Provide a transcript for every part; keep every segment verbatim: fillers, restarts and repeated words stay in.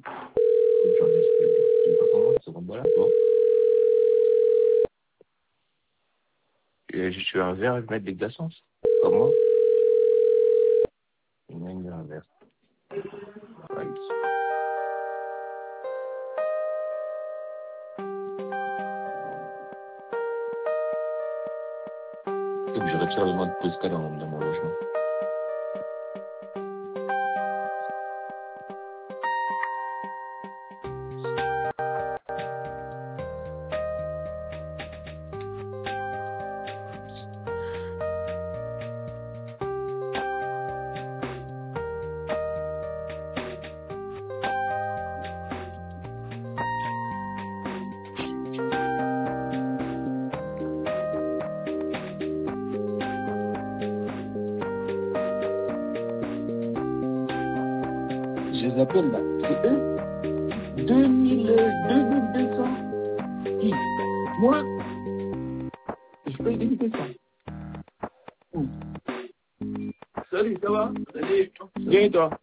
Voilà, bon. Et je suis un verre et je mets des glaçons. Comment? Il m'a mis un verre. Right. Donc je retire le nom de Polska dans, dans mon logement. Je les appelle là. C'est eux. deux mille, deux mille deux cents. Qui? Moi, je paye deux mille deux cents. Mmh. Salut, ça va? Salut. Bien et toi?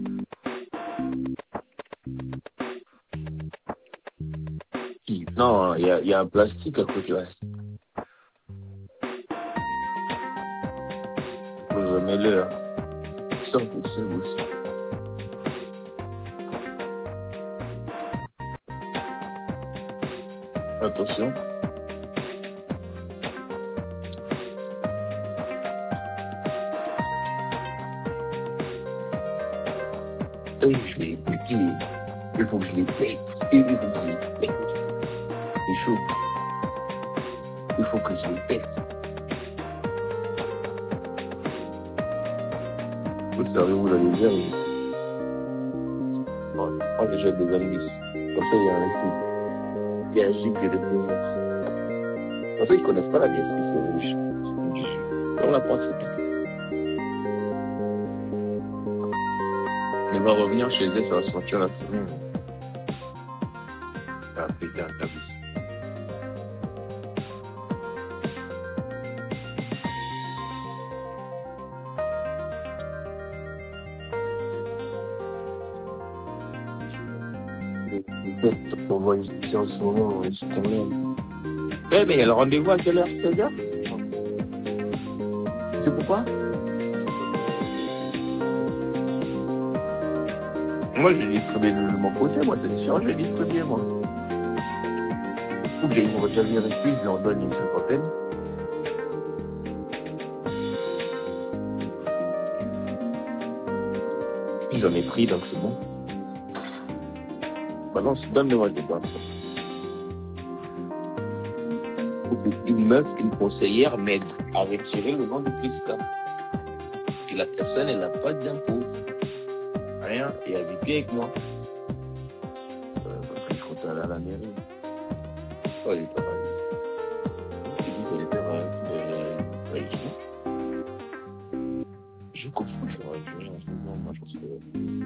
Qui? Non, il y a, y a un plastique à côté. Ouais. Je mets l'heure. cent pour cent aussi. Attention. Et je vais écouter. Il faut que je les paye. Il faut que je les paye. C'est chaud. Il faut que je les paye. Vous savez où dans les airs? Bon, moi je jette des amis. Comme ça, il y a un coup. Il y a un chic qui représente. Parce qu'ils ne connaissent pas la vie, c'est riche. On apprend c'est tout. Il va revenir chez eux, ça va sortir la semaine. Ça va péter un câble. Peut-être qu'on voit ici en ce moment, c'est quand même. Eh, mais il y a le rendez-vous à quelle heure? seize heures? C'est pourquoi? Moi, j'ai distribué de mon côté, moi, c'est sûr, j'ai distribué, moi. Faut que j'aille me retenir ici, je leur donne une cinquantaine. Puis j'en ai pris, donc c'est bon. Maintenant, donne-le-moi des quoi. Une meuf, une conseillère m'aide à retirer le nom du fiscal. Et la personne, elle n'a pas d'impôt. Rien, et elle vit bien avec moi. Euh, parce que je compte aller à la mairie. Oh, elle est pas mal. Je dis qu'elle est pas mal. Euh, ouais, je, je comprends, je vois, je vois, je vois, moi, je pense que...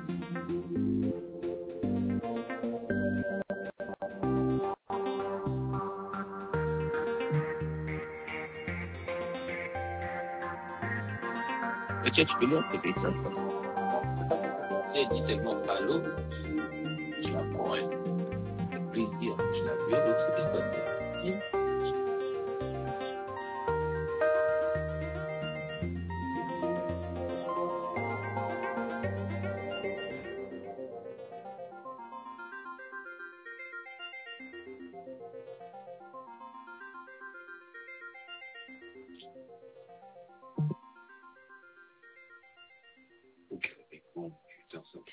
Mais tiens, tu peux lire, c'est ça, je pense. Si elle dit seulement allô, je la prends, hein. Avec plaisir. Je la veux, donc c'est des bonnes. Ok, bon, putain, ça.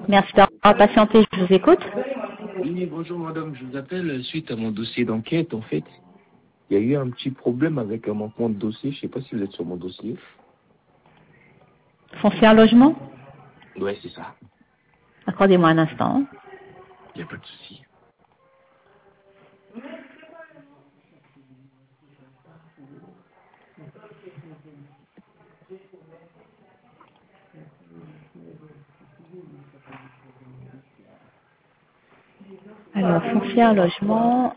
Merci d'avoir patienté, je vous écoute. Oui, bonjour madame, je vous appelle suite à mon dossier d'enquête. En fait, il y a eu un petit problème avec un manquement de dossier. Je ne sais pas si vous êtes sur mon dossier. Foncier un logement? Ouais, c'est ça. Accordez-moi un instant. Il n'y a pas de souci. Alors, foncier un logement.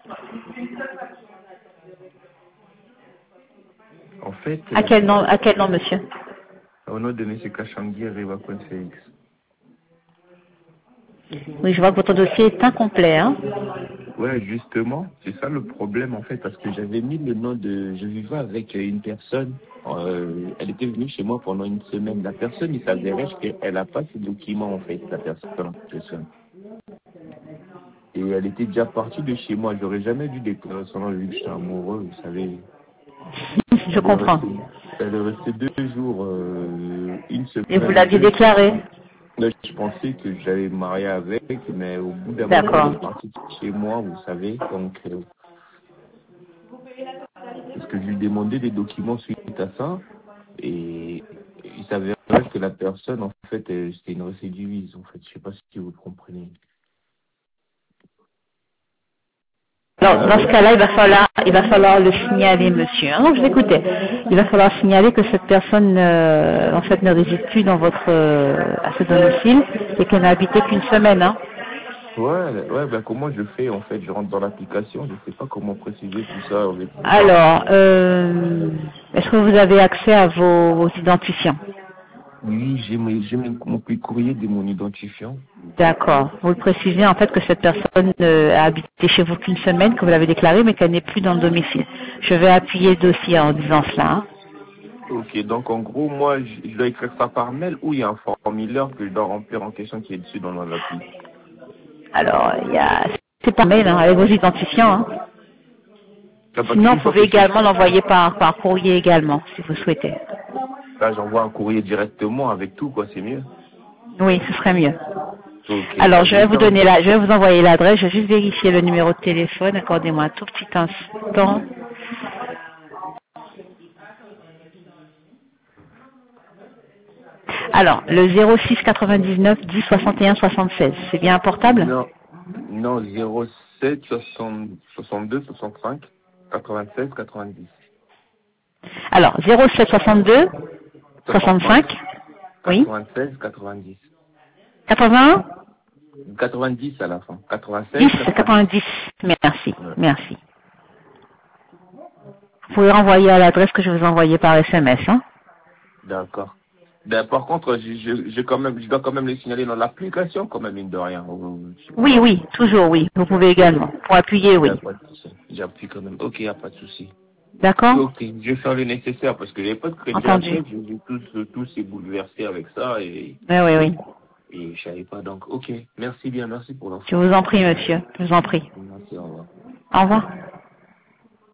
En fait, À quel nom, à quel nom, monsieur? au nom de M. Kachangi Riva Félix. Oui, je vois que votre dossier est incomplet, hein. Ouais, justement, c'est ça le problème en fait, parce que j'avais mis le nom de... Je vivais avec une personne, euh, elle était venue chez moi pendant une semaine. La personne, il s'avérait qu'elle n'a pas ses documents en fait, la personne en question. Et elle était déjà partie de chez moi. J'aurais jamais dû déclarer son nom vu que j'étais amoureux, vous savez. Je Elle est comprends. restée, elle est restée deux jours, euh, une Et vous semaine, l'aviez deux déclaré? Là, je pensais que j'allais me marier avec, mais au bout d'un moment, elle D'accord. est partie de chez moi, vous savez. Donc, euh, parce que je lui demandais des documents suite à ça, et il s'avérait que la personne, en fait, euh, c'était une récidiviste, en fait. Je sais pas si vous comprenez. Alors, dans ce Allô? cas-là, il va falloir, il va falloir le signaler, monsieur. Hein, donc, je l'écoutais. Il va falloir signaler que cette personne, euh, en fait, ne réside plus dans votre, euh, à ce domicile et qu'elle n'a habité qu'une semaine, hein. Ouais, ouais, ben comment je fais, en fait? Je rentre dans l'application, je sais pas comment préciser tout ça avec vous. Alors, euh, est-ce que vous avez accès à vos, vos identifiants? Oui, j'ai mes- j'ai mon mon courrier de mon identifiant. D'accord. Vous le précisez en fait que cette personne euh, a habité chez vous qu'une semaine, que vous l'avez déclaré, mais qu'elle n'est plus dans le domicile. Je vais appuyer le dossier en disant cela, hein. Ok, donc en gros, moi, je, je dois écrire ça par mail ou il y a un formulaire que je dois remplir en question qui est dessus dans l'appli. Alors, il y a, c'est par mail, hein, avec vos identifiants, hein. Ah, parce Sinon, qu'une vous fois pouvez que c'est... également l'envoyer par, par courrier également, si vous souhaitez. Là, j'envoie un courrier directement avec tout, quoi, c'est mieux. Oui, ce serait mieux. Ok, Alors, bah je je vais vais vous faire... donner la, je vais vous envoyer l'adresse. Je vais juste vérifier le numéro de téléphone. Accordez-moi un tout petit instant. Alors, le zéro six quatre-vingt-dix-neuf dix soixante et un soixante-seize. C'est bien un portable? Non, non, zéro sept soixante, soixante-deux soixante-cinq quatre-vingt-seize quatre-vingt-dix. Alors, zéro sept soixante-deux soixante-cinq soixante-cinq. Oui. quatre-vingt-seize quatre-vingt-dix. quatre-vingts quatre-vingt-dix à la fin. dix quatre-vingt-seize quatre-vingt-dix. quatre-vingt-dix. Merci. Ouais. Merci. Vous pouvez renvoyer à l'adresse que je vous ai envoyée par S M S, hein? D'accord. Ben, par contre, je, je, je, quand même, je dois quand même les signaler dans l'application, quand même, mine de rien. Ou- je sais Oui, pas. oui, toujours, oui. Vous pouvez également. Pour appuyer, Il n'y oui. a pas de souci. J'appuie quand même. Ok, il n'y a pas de souci. D'accord? Ok, je vais faire le nécessaire parce que j'avais pas de crédit Entendu. après, j'ai vu tout, ce- tout s'est bouleversé avec ça et, Oui, oui, oui. et je savais pas. Donc, ok, merci bien, merci pour Je l'info. vous en prie, monsieur. Je vous en prie. Merci, au revoir. Au revoir.